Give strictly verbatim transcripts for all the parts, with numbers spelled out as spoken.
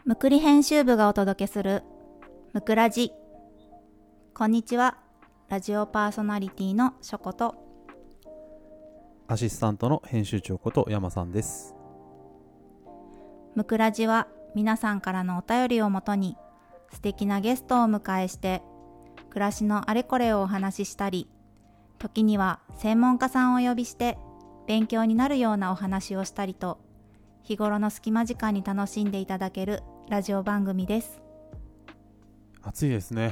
むくり編集部がお届けするむくラジ。こんにちは、ラジオパーソナリティのしょことアシスタントの編集長こと山さんです。 むくラジは皆さんからのお便りをもとに素敵なゲストをお迎えして暮らしのあれこれをお話ししたり、時には専門家さんをお呼びして勉強になるようなお話をしたりと、日頃の隙間時間に楽しんでいただけるラジオ番組です。 暑いですね。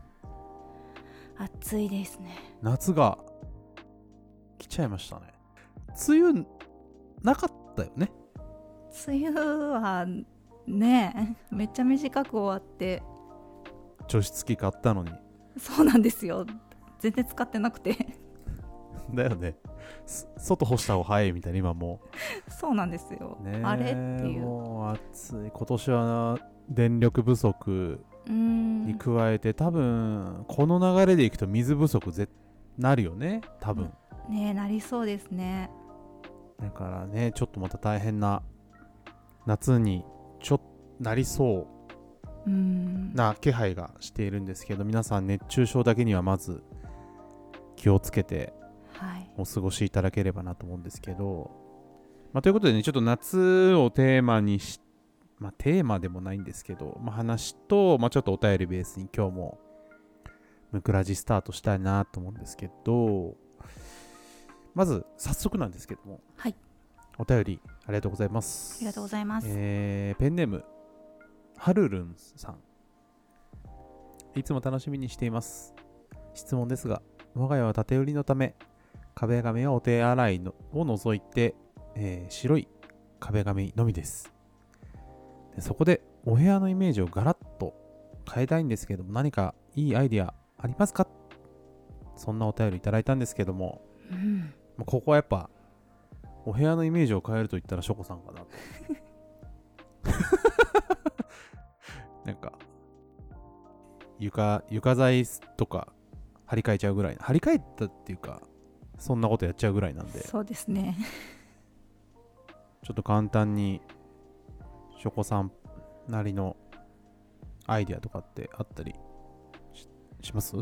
暑いですね。 夏が来ちゃいましたね。梅雨なかったよね。 梅雨はね、めっちゃ短く終わって。 除湿機買ったのに。 そうなんですよ。全然使ってなくてだよね。外干した方が早いみたいな今もうそうなんですよ、 ね、 あれっていう。 もう暑い。今年は電力不足に加えて、多分この流れでいくと水不足ぜなるよね、多分ねえ、なりそうですね。 だからね、ちょっとまた大変な夏にちょっとなりそうな気配がしているんですけど、皆さん熱中症だけにはまず気をつけてお過ごしいただければなと思うんですけど、まあ、ということでね、ちょっと夏をテーマにし、まあ、テーマでもないんですけど、まあ、話と、まあ、ちょっとお便りベースに今日もムクラジスタートしたいなと思うんですけど、まず早速なんですけども、 はい、 お便りありがとうございます。 ありがとうございます。 えー、ペンネームはるるんさん、いつも楽しみにしています。質問ですが、我が家は縦売りのため壁紙はお手洗いのを除いて、えー、白い壁紙のみです。でそこでお部屋のイメージをガラッと変えたいんですけども、何かいいアイディアありますか？そんなお便りいただいたんですけども、うん、ここはやっぱお部屋のイメージを変えると言ったらショコさんかなとなんか床床材とか張り替えちゃうぐらい、張り替えたっていうかそんなことやっちゃうぐらいなんで、 そうですね。 ちょっと簡単にショコさんなりのアイディアとかってあったり し, します？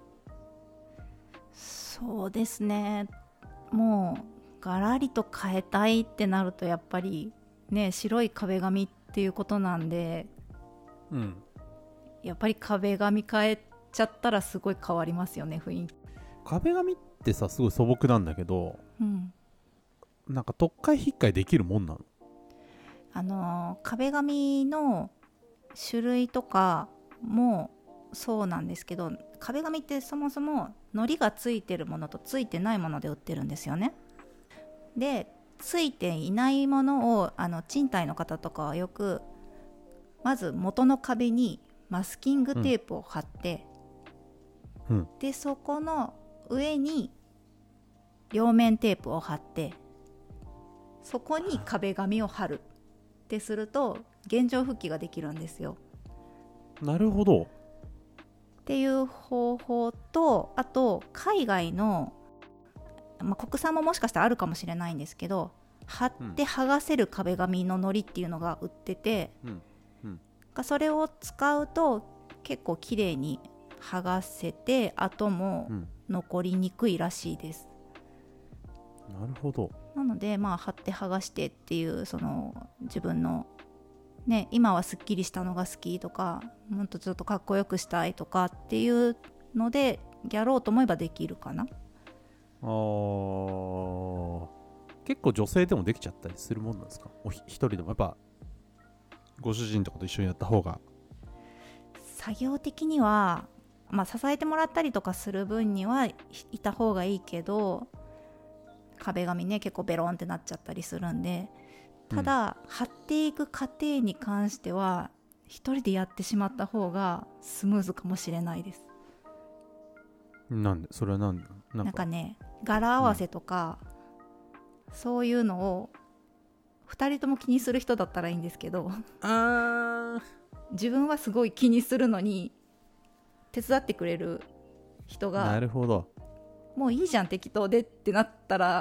そうですね。もうガラリと変えたいってなるとやっぱりね、白い壁紙っていうことなんで、うん、やっぱり壁紙変えちゃったらすごい変わりますよね、雰囲気。 壁紙ってさ、すごい素朴なんだけど、うん、なんか特会引っかいできるもんなの？ あの壁紙の種類とかもそうなんですけど、壁紙ってそもそも糊がついてるものとついてないもので売ってるんですよね。で、ついていないものをあの賃貸の方とかはよく、まず元の壁にマスキングテープを貼って、うん、でそこの上に両面テープを貼って、そこに壁紙を貼るってすると現状復帰ができるんですよ。 なるほど。 っていう方法と、あと海外の、まあ、国産ももしかしたらあるかもしれないんですけど、貼って剥がせる壁紙の糊っていうのが売ってて、うんうんうん、それを使うと結構綺麗に剥がせて跡も残りにくいらしいです、 うん、なるほど。 なので、まあ、貼って剥がしてっていう、その自分のね、今はすっきりしたのが好きとか、もっとちょっとかっこよくしたいとかっていうのでやろうと思えばできるかな。 あー、結構女性でもできちゃったりするもんなんですか？お一人でもやっぱご主人とかと一緒にやった方が作業的には、まあ、支えてもらったりとかする分にはいた方がいいけど、壁紙ね結構ベロンってなっちゃったりするんで、ただ、うん、貼っていく過程に関しては一人でやってしまった方がスムーズかもしれないです。 なんでそれはなんでなんか、なんかね、柄合わせとか、うん、そういうのをふたりとも気にする人だったらいいんですけど、あ自分はすごい気にするのに手伝ってくれる人が、 なるほど、 もういいじゃん適当でってなったら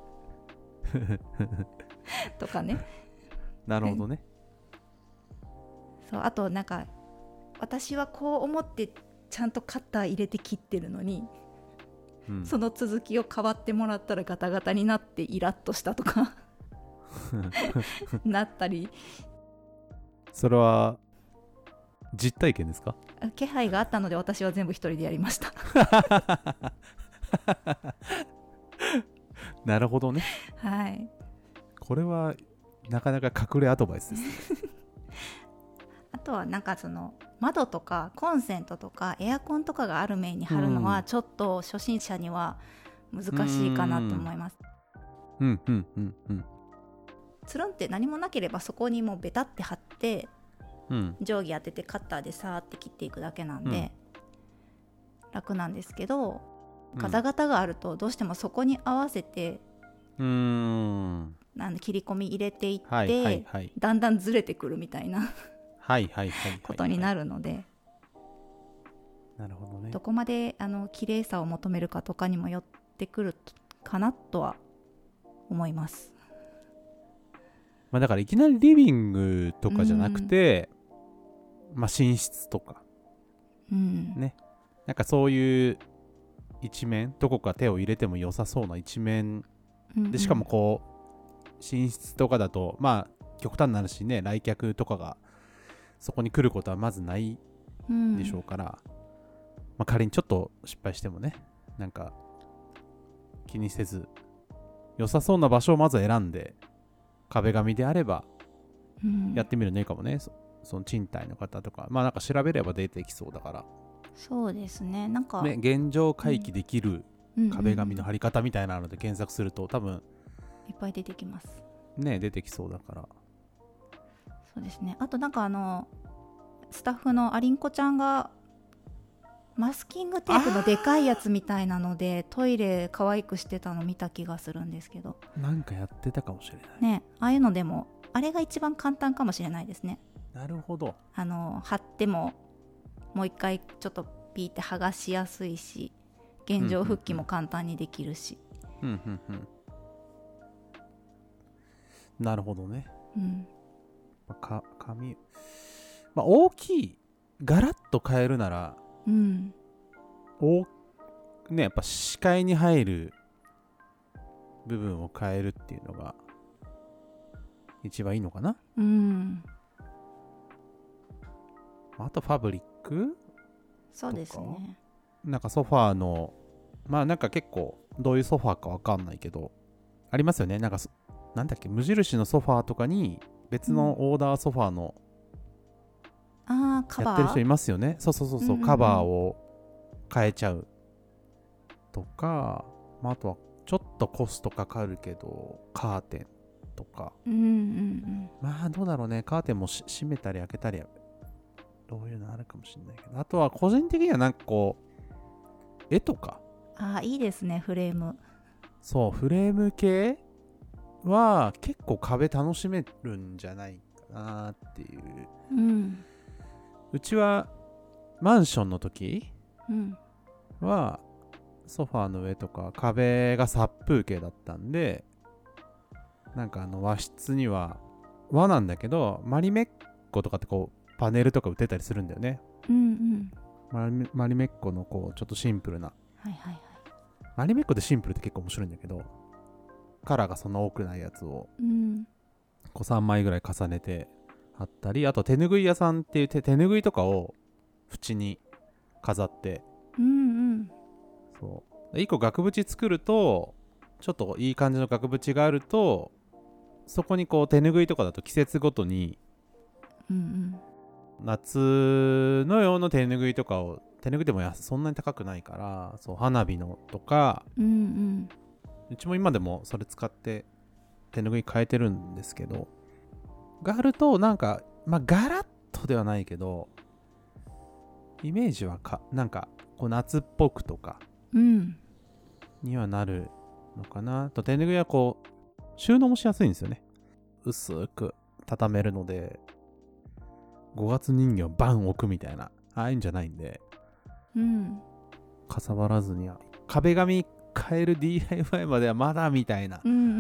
とかね。 なるほどね。 そうあとなんか私はこう思ってちゃんとカッター入れて切ってるのに、うん、その続きを変わってもらったらガタガタになってイラッとしたとかなったり。 それは実体験ですか？ 気配があったので私は全部一人でやりましたなるほどね。 はい、 これはなかなか隠れアドバイスですねあとはなんかその窓とかコンセントとかエアコンとかがある面に貼るのはちょっと初心者には難しいかなと思います。 うんうんうんうん。 つるんって何もなければそこにもうベタって貼って、 うん、 定規当ててカッターでサーって切っていくだけなんで、うん、楽なんですけど、ガタガタがあるとどうしてもそこに合わせて、 うーん、 なん切り込み入れていって、 はいはいはい、 だんだんずれてくるみたいなはいはいはいことになるので、 なるほどね。 どこまであの綺麗さを求めるかとかにもよってくるかなとは思います。 まあ、だからいきなりリビングとかじゃなくて、うん、まあ寝室とか、 うん、 ね、なんかそういう一面、どこか手を入れても良さそうな一面で、しかもこう寝室とかだとまあ極端な話ね、来客とかがそこに来ることはまずないでしょうから、うん、まあ、仮にちょっと失敗してもね、なんか気にせず良さそうな場所をまず選んで、壁紙であればやってみるのいいかもね、うん、そ, その賃貸の方とか、まあなんか調べれば出てきそうだから。 そうですね、なんか、 ね、現状回帰できる壁紙の貼り方みたいなので検索すると多分いっぱい出てきますね、出てきそうだから。 そうですね。あとなんかあのスタッフのアリンコちゃんがマスキングテープのでかいやつみたいなのでトイレ可愛くしてたの見た気がするんですけど、 なんかやってたかもしれないね。ああいうのでもあれが一番簡単かもしれないですね。 なるほど。 あの貼ってももう一回ちょっとピーって剥がしやすいし、現状復帰も簡単にできるし、 うんうんうん、なるほどね、 うん、 まあ、か紙、まあ、大きいガラッと変えるなら、 うん、 おね、やっぱ視界に入る部分を変えるっていうのが一番いいのかな。 うん、 あとファブリック、 そうですね。 なんかソファーの、まあなんか結構どういうソファーかわかんないけどありますよね。なんかなんだっけ、無印のソファーとかに別のオーダーソファーの、 うん、あーカバーやってる人いますよね。そうそうそうそう、うんうんうん、カバーを変えちゃうとか、まあ、あとはちょっとコストかかるけどカーテンとか、 うんうんうん、 まあどうだろうね、カーテンも閉めたり開けたりどういうのあるかもしれないけど、あとは個人的にはなんかこう絵とか、 ああいいですね、フレーム。 そう、フレーム系は結構壁楽しめるんじゃないかなっていう、 うん、 うちはマンションの時は、うん、ソファーの上とか壁が殺風景だったんで、なんかあの和室には和なんだけどマリメッコとかってこうパネルとか売ってたりするんだよね、 うんうん、 マリ、マリメッコのこうちょっとシンプルな、 はいはいはい、 マリメッコでシンプルって結構面白いんだけど、カラーがそんな多くないやつを、うん、こうさんまいぐらい重ねて貼ったり、あと手ぬぐい屋さんっていう 手, 手ぬぐいとかを縁に飾って、 うんうん、 そういっこ額縁作るとちょっといい感じの額縁があると、そこにこう手ぬぐいとかだと季節ごとに、 うんうん、 夏の用の手ぬぐいとかを、手ぬぐいでもそんなに高くないから、そう花火のとか、 うんうん、 うちも今でもそれ使って手ぬぐい変えてるんですけど、があるとなんか、まあガラッとではないけどイメージはかなんかこう夏っぽくとかにはなるのかな、うん、と手ぬぐいはこう収納もしやすいんですよね。薄く畳めるので、ごがつ人形をバン置くみたいなああいうんじゃないんで、 うん、 かさばらずに壁紙変える ディーアイワイ まではまだみたいな、 うんうんうん、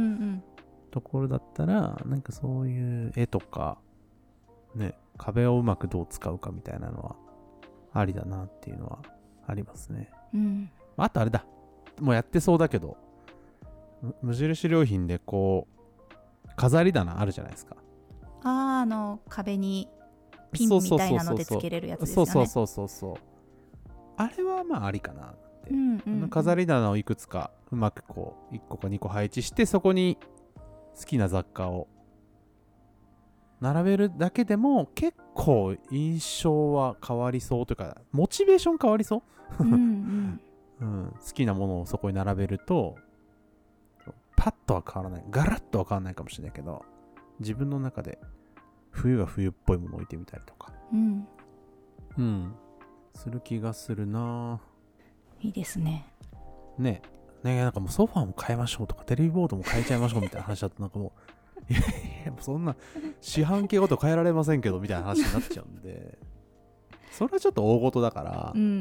ところだったら、なんかそういう絵とかね、 壁をうまくどう使うかみたいなのはありだなっていうのはありますね。 うん、 あとあれだ、もうやってそうだけど、無印良品でこう飾り棚あるじゃないですか。 あー、あの壁にピンみたいなのでつけれるやつですよね。 そうそうそうそうそう。あれはまあありかなって、 うんうんうん、 あの飾り棚をいくつかうまくこういっこかにこ配置して、そこに好きな雑貨を並べるだけでも結構印象は変わりそうというか、モチベーション変わりそう、 うんうんうん、好きなものをそこに並べるとパッとは変わらない、ガラッとは変わらないかもしれないけど、自分の中で冬は冬っぽいものを置いてみたりとか、 うん、 うん、する気がするな。 いいですね。 ねね、なんかもうソファーも変えましょうとかテレビボードも変えちゃいましょうみたいな話だと、なんかもういやいやそんな四半期ごと変えられませんけどみたいな話になっちゃうんでそれはちょっと大事だから、 うんうん、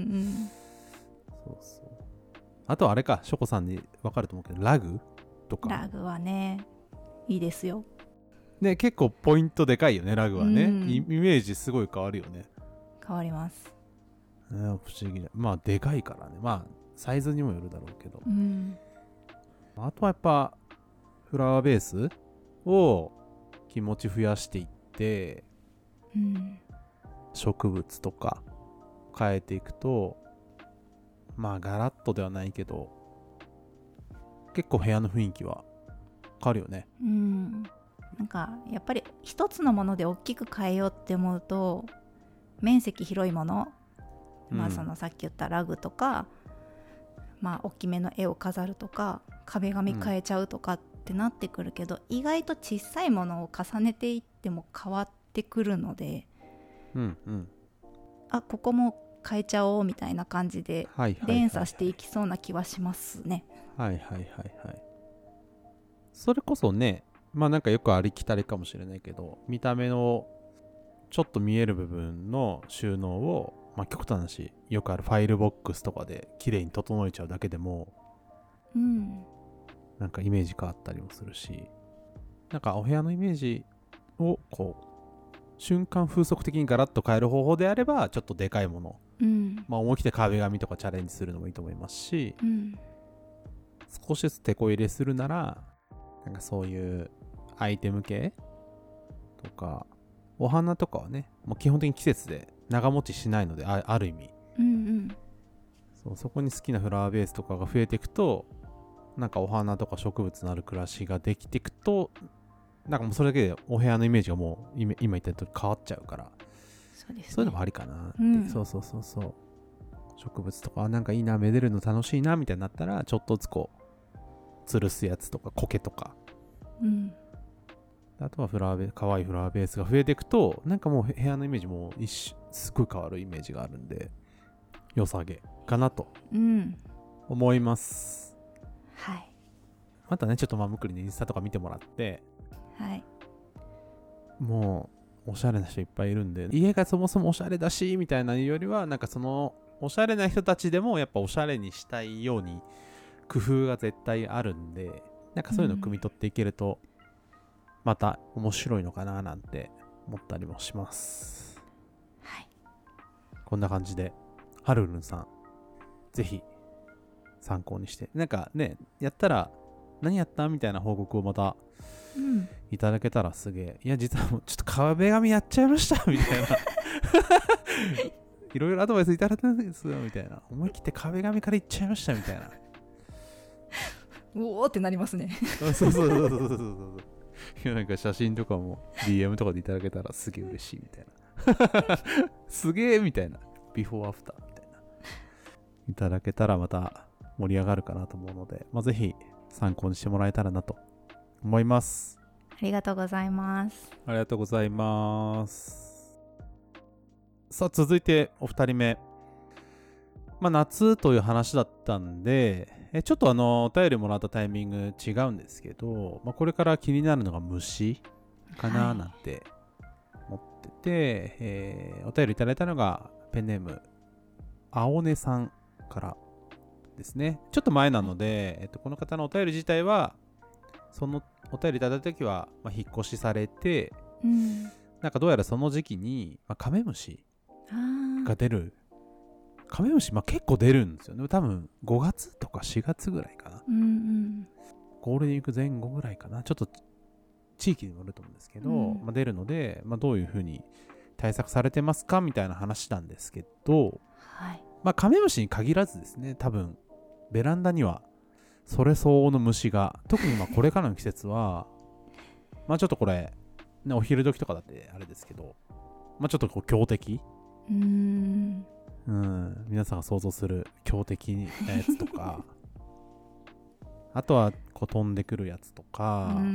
そうそう。あとはあれか、ショコさんに分かると思うけど、ラグとかラグはねいいですよね、結構ポイントでかいよね、ラグはね、 うん、 イメージすごい変わるよね。 変わります、 ね、不思議な、まあでかいからね、まあサイズにもよるだろうけど、 うん、 あとはやっぱフラワーベースを気持ち増やしていって、 うん、 植物とか変えていくと、まあガラッとではないけど結構部屋の雰囲気は変わるよね。 うん、なんかやっぱり一つのもので大きく変えようって思うと面積広いもの、うん、まあそのさっき言ったラグとか、まあ大きめの絵を飾るとか壁紙変えちゃうとかってなってくるけど、うん、意外と小さいものを重ねていっても変わってくるので、 うんうん、 あ、ここも変えちゃおうみたいな感じで連鎖していきそうな気はしますね。 はいはいはいはい。それこそね、まあなんかよくありきたりかもしれないけど、見た目のちょっと見える部分の収納を、まあ極端な話、よくあるファイルボックスとかで綺麗に整えちゃうだけでも、 うん、 なんかイメージ変わったりもするし、なんかお部屋のイメージをこう瞬間風速的にガラッと変える方法であれば、ちょっとでかいもの、 うん、 まあ思い切って壁紙とかチャレンジするのもいいと思いますし、 うん、 少しずつ手こ入れするなら、なんかそういうアイテム系とか、お花とかはね、もう基本的に季節で長持ちしないので、 あ, ある意味、 うんうん、 そう、そこに好きなフラワーベースとかが増えていくと、なんかお花とか植物のある暮らしができていくと、なんかもうそれだけでお部屋のイメージがもう今言った通り変わっちゃうから、 そうですね、 そういうのもありかなって、うん、そうそうそうそう、植物とかなんかいいな、めでるの楽しいなみたいになったら、ちょっとずつこう吊るすやつとか苔とか、 うん、 あとはフラワーベース、可愛いフラワーベースが増えていくと、なんかもう部屋のイメージも一瞬すごい変わるイメージがあるんで、良さげかなと思います、 うん、はい。 またね、ちょっとまむくりのインスタとか見てもらって、 はい、 もうおしゃれな人いっぱいいるんで、家がそもそもおしゃれだしみたいなよりは、なんかそのおしゃれな人たちでもやっぱおしゃれにしたいように工夫が絶対あるんで、なんかそういうのを汲み取っていけると、また面白いのかななんて思ったりもします。 はい。 こんな感じで、はるるんさん、ぜひ参考にして、なんかね、やったら何やったみたいな報告をまたいただけたらすげえ、いや実はもうちょっと壁紙やっちゃいましたみたいないろいろアドバイスいただいたんですよみたいな、思い切って壁紙からいっちゃいましたみたいなうおーってなりますねそうそうそうそうそうそうそういや、なんか写真とかも ディーエム とかでいただけたらすげえ嬉しいみたいなすげえみたいな、ビフォーアフターみたいないただけたらまた盛り上がるかなと思うので、まあ、ぜひ参考にしてもらえたらなと思います。 ありがとうございます。 ありがとうございます。さあ続いてお二人目、まあ、夏という話だったんで、えちょっとあのお便りもらったタイミング違うんですけど、まあ、これから気になるのが虫かななんて思ってて、はい、えー、お便りいただいたのがペンネーム青根さんからですね。ちょっと前なので、えっと、この方のお便り自体はそのお便りいただいた時は、まあ、引っ越しされて、 うん、 なんかどうやらその時期に、まあ、カメムシが出る。カメムシ、まあ、結構出るんですよね。多分ごがつとかしがつぐらいかな、 うんうん、 ゴールデンウィーク前後ぐらいかな。ちょっと地域にもよると思うんですけど、 うんまあ、出るので、まあ、どういうふうに対策されてますかみたいな話なんですけど、 はい、 まあ、カメムシに限らずですね、多分ベランダにはそれ相応の虫が、特にまあこれからの季節はまあちょっとこれ、ね、お昼時とかだってあれですけど、まあちょっとこう強敵、 うーん、 うん、皆さんが想像する強敵なやつとかあとはこう飛んでくるやつとか、 うん、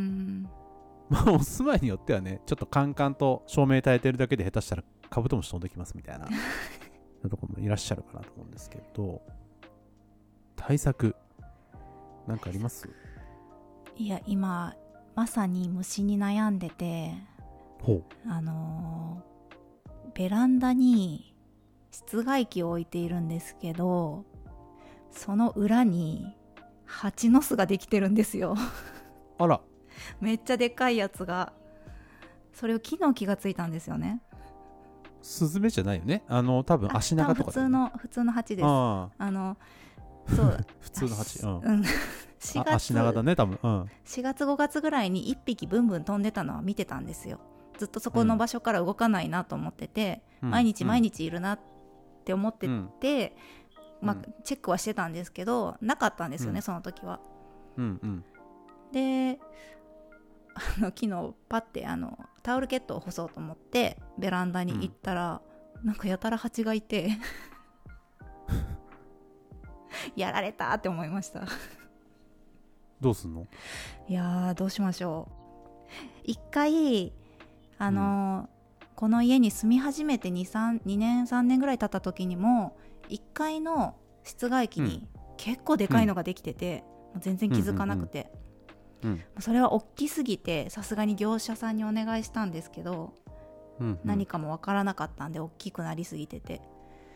まあお住まいによってはね、ちょっとカンカンと照明焚いてるだけで下手したらカブトムシ飛んできますみたいなところもいらっしゃるかなと思うんですけど、対策なんかあります？ いや今まさに虫に悩んでて、 ほう、 あのー、ベランダに室外機を置いているんですけど、その裏に蜂の巣ができてるんですよあら、 めっちゃでかいやつが。それを昨日気がついたんですよね。 スズメじゃないよね、あの多分足長とか、ね、 普通の普通の蜂です。ああのそう普通の蜂、うん、 うん、しがつ足長だね多分、うん、 しがつごがつぐらいにいっぴきブンブン飛んでたのは見てたんですよ。ずっとそこの場所から動かないなと思ってて、うん、毎日毎日いるなって思ってて、うん、まあ、チェックはしてたんですけどなかったんですよね、うん、その時は、うんうん、であの昨日パッてあのタオルケットを干そうと思ってベランダに行ったら、うん、なんかやたら蜂がいてやられたって思いました。 どうすんの？ いやーどうしましょう。一回あのーうん、この家に住み始めて に, 3 にねんさんねんぐらい経った時にもいっかいの室外機に結構でかいのができてて、うん、全然気づかなくて、うんうんうん、それは大きすぎてさすがに業者さんにお願いしたんですけど、うんうん、何かもわからなかったんで大きくなりすぎてて、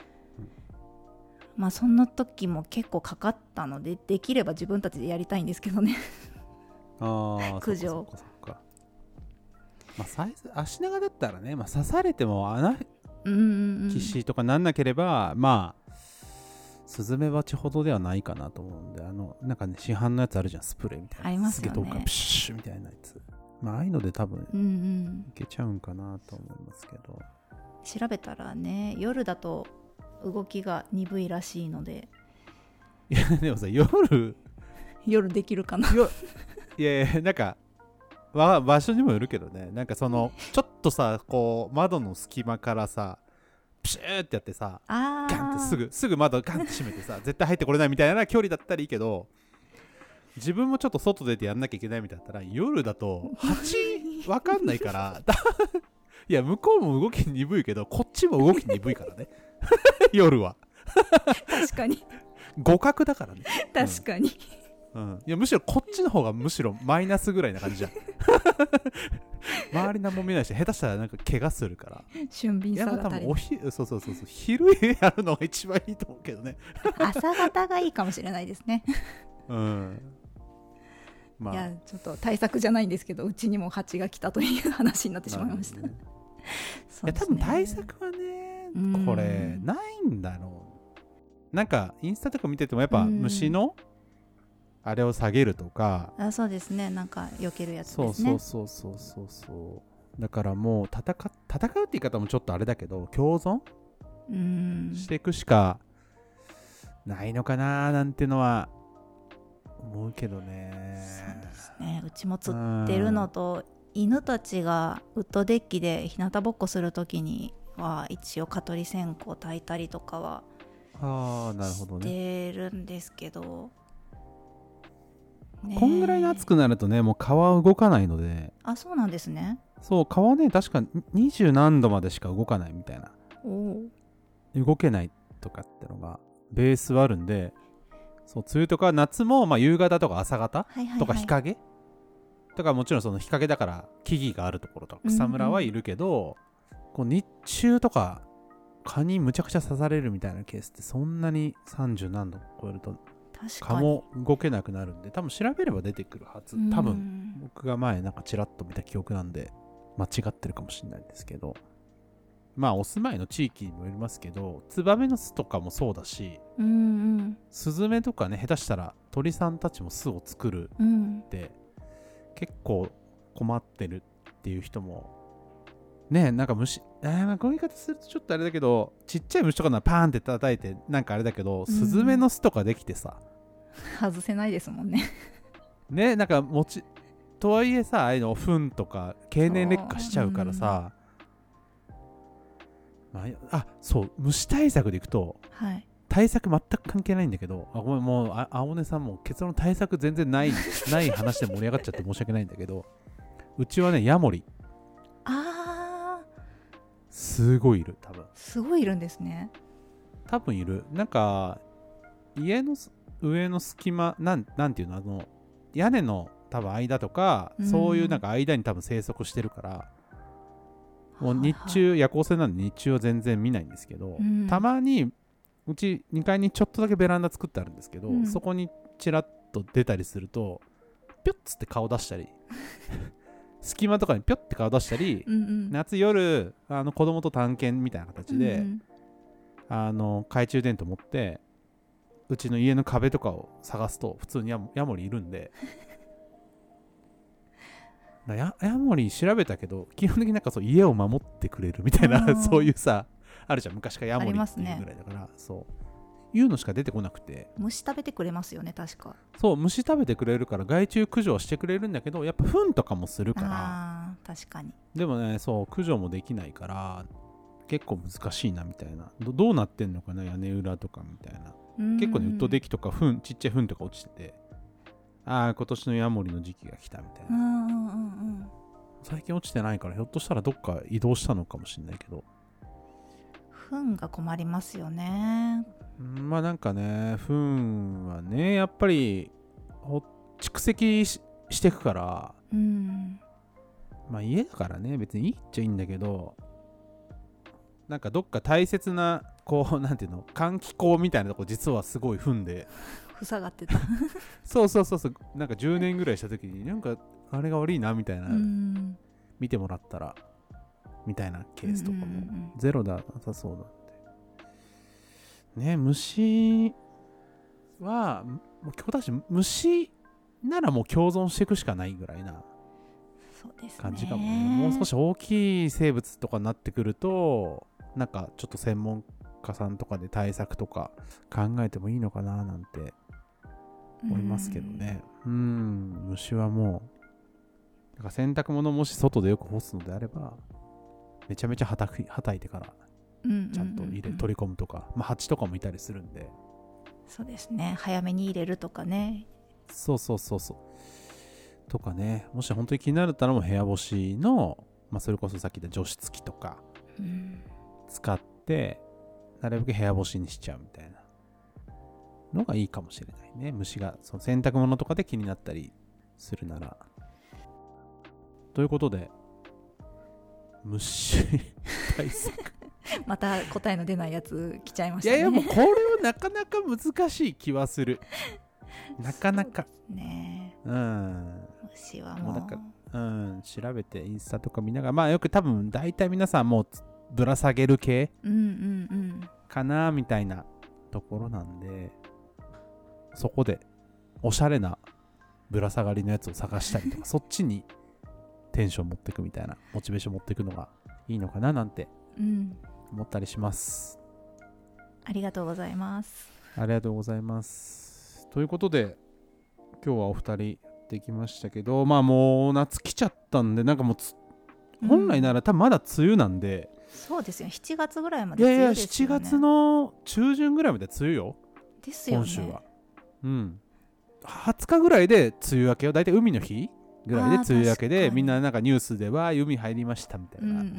まあその時も結構かかったのでできれば自分たちでやりたいんですけどねあ駆除。 そっかそっかそっか、まあ、サイズ足長だったらね、まあ、刺されても穴騎士とかなんなければ、まあスズメバチほどではないかなと思うんで、あのなんかね市販のやつあるじゃん、スプレーみたいな、 ありますよね、 すげえ遠くからプシュッみたいなやつ、まあああいうので多分、うんうん、いけちゃうんかなと思いますけど、 調べたらね夜だと動きが鈍いらしいので。 いやでもさ夜夜できるかな。 いやいやなんか場所にもよるけどね、なんかそのちょっとさこう窓の隙間からさプシューってやってさガンってすぐすぐ窓ガンって閉めてさ絶対入ってこれないみたいな距離だったらいいけど、自分もちょっと外出てやんなきゃいけないみたいだったら夜だと蜂わかんないからいや向こうも動き鈍いけどこっちも動き鈍いからね夜は確かに互角だからね、 確かに、 うん、いやむしろこっちの方がむしろマイナスぐらいな感じじゃん周り何も見ないし下手したらなんか怪我するから、 俊敏さが足りない。いや多分おひそうそうそうそう昼やるのが一番いいと思うけどね朝方がいいかもしれないですねうんまあ、いやちょっと対策じゃないんですけどうちにも蜂が来たという話になってしまいました、ね、 いや多分対策はねこれないんだろう。なんかインスタとか見ててもやっぱ虫のあれを下げるとか、 あそうですね、なんか避けるやつですね。 そうそうそうそうそうだからもう戦、戦うって言い方もちょっとあれだけど共存うんしていくしかないのかななんてのは思うけどね。 そうですね、うちも釣ってるのと犬たちがウッドデッキで日向ぼっこするときには一応蚊取り線香焚いたりとかはあなるほど、ね、 してるんですけど、 ね、こんぐらいの暑くなるとねもう蚊は動かないので。 あそうなんですね。 そう蚊はね確かにじゅう何度までしか動かないみたいな、 お動けないとかってのがベースはあるんで、そう梅雨とか夏も、まあ、夕方とか朝方とか日陰、はいはいはい、とかもちろんその日陰だから木々があるところとか草むらはいるけど、うんうん、こう日中とか蚊にむちゃくちゃ刺されるみたいなケースってそんなにさんじゅう何度超えると蚊も動けなくなるんで多分調べれば出てくるはず。多分僕が前なんかチラッと見た記憶なんで間違ってるかもしれないんですけど、まあお住まいの地域にもよりますけど、ツバメの巣とかもそうだし、 うんうん、 スズメとかね、下手したら鳥さんたちも巣を作るって、うん、結構困ってるっていう人もね、なんか虫、えー、こういう言い方するとちょっとあれだけど、ちっちゃい虫とかならパーンって叩いてなんかあれだけど、スズメの巣とかできてさ、 外せないですもんねね、なんかもちとはいえさ、ああいうの糞とか経年劣化しちゃうからさ、まあ、あ、そう虫対策でいくと、 はい、 対策全く関係ないんだけど、あごめん、もうあ青根さんも結論対策全然ないない話で盛り上がっちゃって申し訳ないんだけど、うちはねヤモリ、 あーすごいいる、多分すごいいるんですね。 多分いる。なんか家の上の隙間、なんなんていうの、あの屋根の多分間とか、うん、そういうなんか間に多分生息してるから、もう日中、はいはい、夜行性なんで日中は全然見ないんですけど、うん、たまにうちにかいにちょっとだけベランダ作ってあるんですけど、うん、そこにチラッと出たりするとピョッつって顔出したり隙間とかにピョッて顔出したり、うんうん、夏夜あの子供と探検みたいな形で、うんうん、あの懐中電灯持ってうちの家の壁とかを探すと普通にヤモ、ヤモリいるんでやヤモリ調べたけど、基本的になんかそう家を守ってくれるみたいなそういうさあるじゃん、昔からヤモリっていうぐらいだから、ね、そういうのしか出てこなくて、 虫食べてくれますよね、確か。 そう虫食べてくれるから害虫駆除はしてくれるんだけど、やっぱ糞とかもするから、 あ確かに。 でもね、そう駆除もできないから結構難しいなみたいな。 ど, どうなってんのかな屋根裏とかみたいな。結構ねウッドデッキとか糞ちっちゃい糞とか落ちてて、ああ今年のヤモリの時期が来たみたいな、うんうんうん、最近落ちてないからひょっとしたらどっか移動したのかもしれないけど、 糞が困りますよね。 まあなんかね、糞はねやっぱり蓄積 し, していくから、うん、まあ家だからね別にいいっちゃいいんだけど、なんかどっか大切なこうなんていうの換気口みたいなとこ実はすごい糞で塞がってたそうそうそうそう、なんかじゅうねんぐらいした時になんかあれが悪いなみたいな、うん、見てもらったらみたいなケースとかもゼロではなさそうなんでね。虫はもう今日だし虫ならもう共存していくしかないぐらいな感じかもね。もう少し大きい生物とかになってくるとなんかちょっと専門家さんとかで対策とか考えてもいいのかななんて思いますけどね。うん、うん虫はもうなんか洗濯物もし外でよく干すのであればめちゃめちゃはたくはたいてからちゃんと入れ、うんうんうん、取り込むとか、まあ、蜂とかもいたりするんで、 そうですね、早めに入れるとかね。 そうそうそうそうとかね。もし本当に気になるったらもう部屋干しの、まあ、それこそさっき言った除湿機とか使ってなるべく部屋干しにしちゃうみたいなのがいいかもしれないね。虫がその洗濯物とかで気になったりするなら。ということで虫対策また答えの出ないやつ来ちゃいましたね。 いやいやもうこれはなかなか難しい気はするなかなかね。 うん虫はもう、 もうだからうん調べてインスタとか見ながら、まあよく多分大体皆さんもうぶら下げる系かなみたいなところなんで、そこでおしゃれなぶら下がりのやつを探したりとかそっちにテンション持っていくみたいな、モチベーション持っていくのがいいのかななんて思ったりします、 うん、ありがとうございます。 ありがとうございます。ということで今日はお二人できましたけど、まあもう夏来ちゃったんで、なんかもうつ、うん、本来なら多分まだ梅雨なんで、 そうですよ、しちがつぐらいまで梅雨ですよね。 いやいやしちがつの中旬ぐらいまで梅雨よ。 ですよね。 本州はうんはつかぐらいで梅雨明けよ。だいたい海の日ぐらいで梅雨明けで、みんななんかニュースでは海入りましたみたいな、うんうんうん、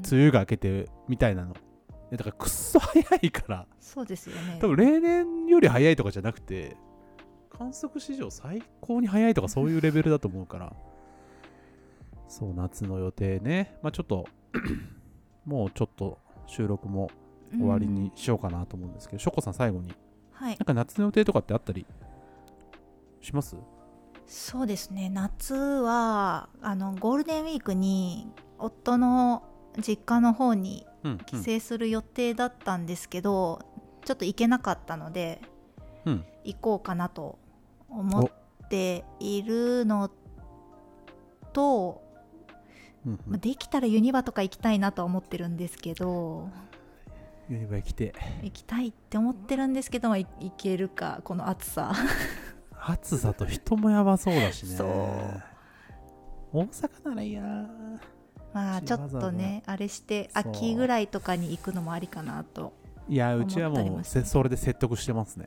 梅雨が明けてみたいなの。だからくっそ早いから。 そうですよね。 多分例年より早いとかじゃなくて観測史上最高に早いとかそういうレベルだと思うからそう夏の予定ね、まあちょっともうちょっと収録も終わりにしようかなと思うんですけど、うん、ショコさん最後に、はい、なんか夏の予定とかってあったりします？ そうですね、夏はあのゴールデンウィークに夫の実家の方にうんうん帰省する予定だったんですけど、ちょっと行けなかったので、 うん、 行こうかなと思っているのと、 うんうん、 できたらユニバとか行きたいなとは思ってるんですけど、 ユニバ行きて行きたいって思ってるんですけど、行けるか、この暑さ暑さと人もやばそうだしね。 そう、 大阪ならいいな。 まあちょっとね、あれして秋ぐらいとかに行くのもありかなと。 いや、うちはもうそれで説得してますね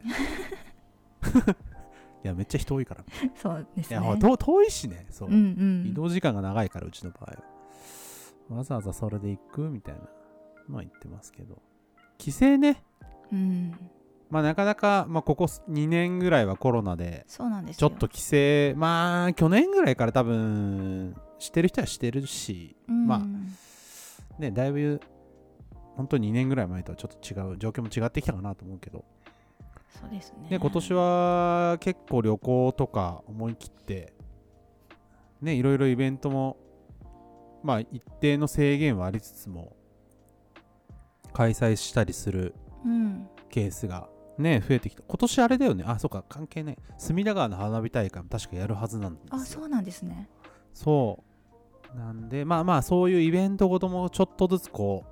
いや、めっちゃ人多いからそうですね。 いや、遠, 遠いしね、そう、 うんうん、 移動時間が長いから、うちの場合はわざわざそれで行くみたいなのは言ってますけど、帰省ね、 うん、 まあなかなか、まあ、ここにねんぐらいはコロナでそうなんですちょっと帰省、まあ去年ぐらいから多分してる人はしてるし、うん、まあね、だいぶ本当ににねんぐらい前とはちょっと違う状況も違ってきたかなと思うけど、 そうですね。 で今年は結構旅行とか思い切ってね、いろいろイベントもまあ一定の制限はありつつも開催したりするケースがね、増えてきた。今年あれだよね、あ、そうか、関係ない、隅田川の花火大会も確かやるはずなんですよ。 あ、そうなんですね。 そうなんで、まあまあそういうイベントごともちょっとずつこ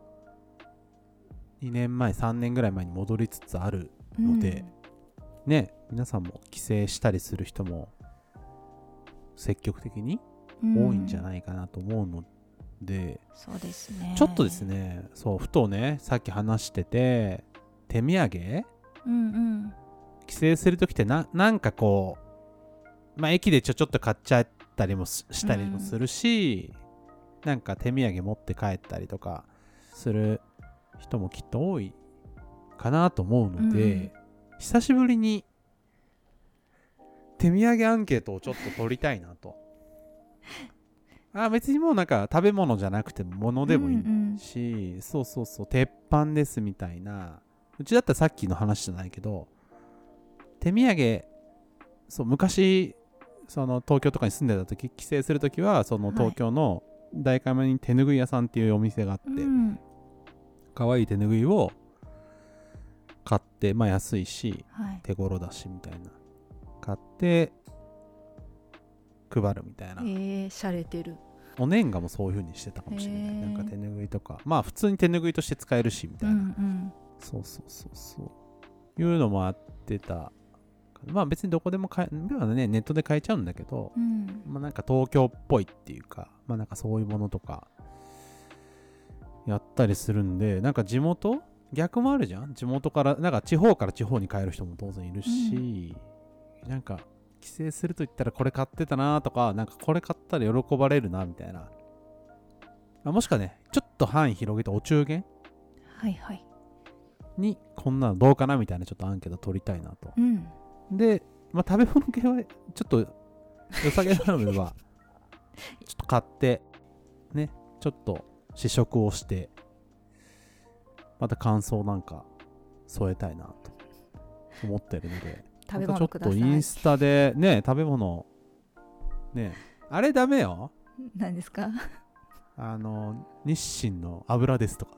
うにねんまえさんねんぐらい前に戻りつつあるので、うん、ね、皆さんも帰省したりする人も積極的に多いんじゃないかなと思うので、 うん、そうですね。 ちょっとですね、そうふとね、さっき話してて、手土産、うんうん、帰省するときってな、なんかこう、まあ駅でちょちょっと買っちゃったりもしたりもするし、うん、なんか手土産持って帰ったりとかする人もきっと多いかなと思うので、うん、久しぶりに手土産アンケートをちょっと取りたいなとあ、別にもうなんか食べ物じゃなくても物でもいいし、うんうん、そうそうそう、鉄板ですみたいな、うちだったらさっきの話じゃないけど、手土産、そう昔その東京とかに住んでた時、帰省する時はその東京の代官山に手ぬぐい屋さんっていうお店があって、はい、可愛い手ぬぐいを買って、まあ安いし、はい、手頃だしみたいな買って配るみたいな。 えー、しゃれてる。 お年賀もそういう風にしてたかもしれない。なんか手ぬぐいとか、まあ普通に手ぬぐいとして使えるしみたいな、うんうん、そうそうそうそういうのもあってた。まあ別にどこでも買え、ね、ネットで買えちゃうんだけど、うん、まあなんか東京っぽいっていうか、まあなんかそういうものとかやったりするんで、なんか地元逆もあるじゃん。地元からなんか地方から地方に帰る人も当然いるし、うん、なんか帰省すると言ったらこれ買ってたなとか、なんかこれ買ったら喜ばれるなみたいな、あ、もしくはね、ちょっと範囲広げてお中元、 はいはい、にこんなのどうかなみたいな、ちょっとアンケート取りたいなと、うん、で、まあ、食べ物系はちょっと良さげなのではちょっと買ってね、ちょっと試食をしてまた感想なんか添えたいなと思ってるので、 食べ物ください。 ちょっとインスタでね、食べ物ね、あれダメよ。 何ですか？ あの日清の油ですとか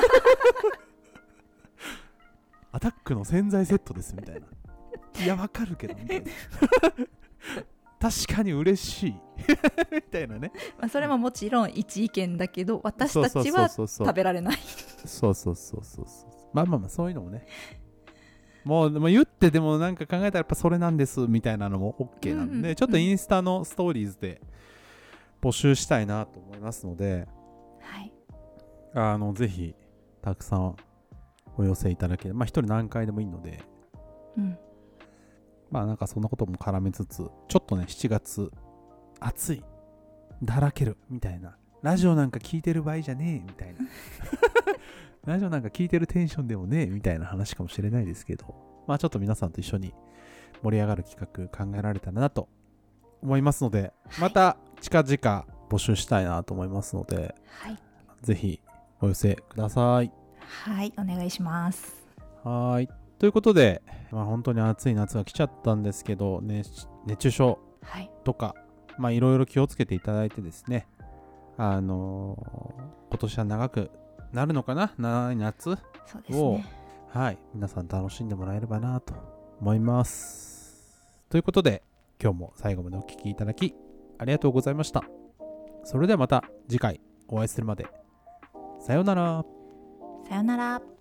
アタックの洗剤セットですみたいな、いやわかるけどみたいな確かに嬉しいみたいなね、 まあ、それももちろん一意見だけど、私たちは食べられない。 そうそうそうそうそう、まあまあまあそういうのもね、もうでも言ってでもなんか考えたらやっぱそれなんですみたいなのも OK なんで、うんうんうん、ちょっとインスタのストーリーズで募集したいなと思いますので、はい、あのぜひたくさんお寄せいただければ、まあ一人何回でもいいので、うん、まあなんかそんなことも絡めつつ、ちょっとねしちがつ暑いだらけるみたいな、ラジオなんか聞いてる場合じゃねえみたいなラジオなんか聞いてるテンションでもねえみたいな話かもしれないですけど、まあちょっと皆さんと一緒に盛り上がる企画考えられたらなと思いますので、また近々募集したいなと思いますので、はい、ぜひお寄せください。 はい、お願いします。 はい、ということで、まあ、本当に暑い夏が来ちゃったんですけど、ね、熱中症とか、はい、まあいろいろ気をつけていただいてですね、 あのー、今年は長くなるのかな、長い夏を、 そうですね、 はい、皆さん楽しんでもらえればなと思います。ということで今日も最後までお聞きいただきありがとうございました。それではまた次回お会いするまで、さようなら。 さよなら。